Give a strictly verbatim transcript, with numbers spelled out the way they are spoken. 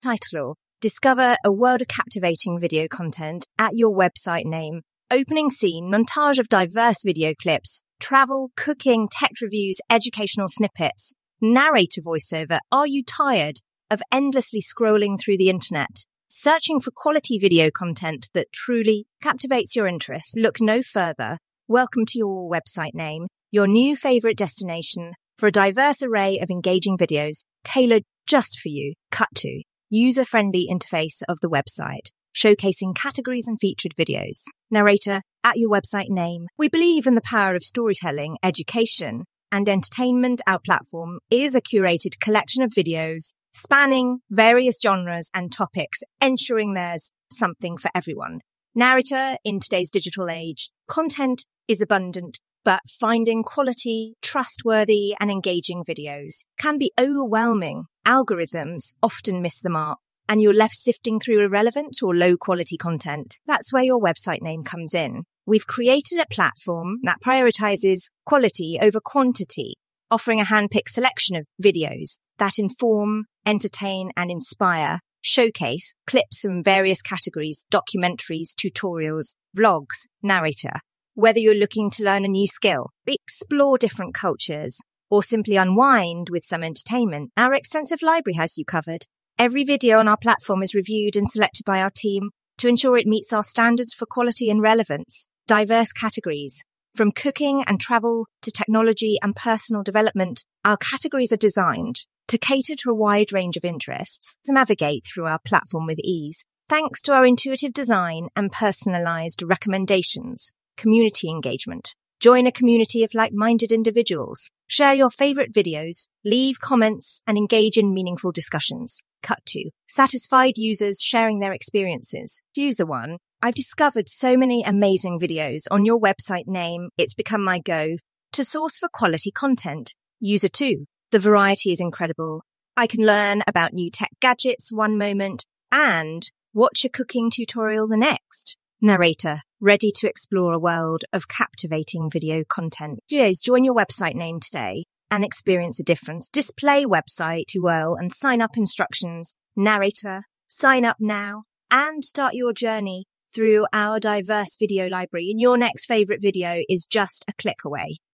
Title: Discover a world of captivating video content at your website name. Opening scene: montage of diverse video clips, travel, cooking, tech reviews, educational snippets. Narrator voiceover: are you tired of endlessly scrolling through the internet? Searching for quality video content that truly captivates your interest? Look no further. Welcome to your website name, your new favorite destination for a diverse array of engaging videos tailored just for you. Cut to user-friendly interface of the website, showcasing categories and featured videos. Narrator: at your website name. We believe in the power of storytelling, education, and entertainment. Our platform is a curated collection of videos spanning various genres and topics, ensuring there's something for everyone. Narrator: in today's digital age, content is abundant, but finding quality, trustworthy, and engaging videos can be overwhelming. Algorithms often miss the mark, and you're left sifting through irrelevant or low-quality content. That's where your website name comes in. We've created a platform that prioritizes quality over quantity, offering a hand-picked selection of videos that inform, entertain, and inspire. Showcase clips from various categories: documentaries, tutorials, vlogs. Narrator: whether you're looking to learn a new skill, explore different cultures, or simply unwind with some entertainment, our extensive library has you covered. Every video on our platform is reviewed and selected by our team to ensure it meets our standards for quality and relevance. Diverse categories. From cooking and travel to technology and personal development, our categories are designed to cater to a wide range of interests to navigate through our platform with ease. Thanks to our intuitive design and personalized recommendations. Community engagement. Join a community of like-minded individuals. Share your favorite videos, leave comments, and engage in meaningful discussions. Cut to satisfied users sharing their experiences. User one: I've discovered so many amazing videos on your website name, it's become my go to source for quality content. User two: the variety is incredible. I can learn about new tech gadgets one moment and watch a cooking tutorial the next. Narrator: ready to explore a world of captivating video content. Geos, join your website name today and experience a difference. Display website U R L and sign up instructions. Narrator: sign up now and start your journey through our diverse video library. And your next favorite video is just a click away.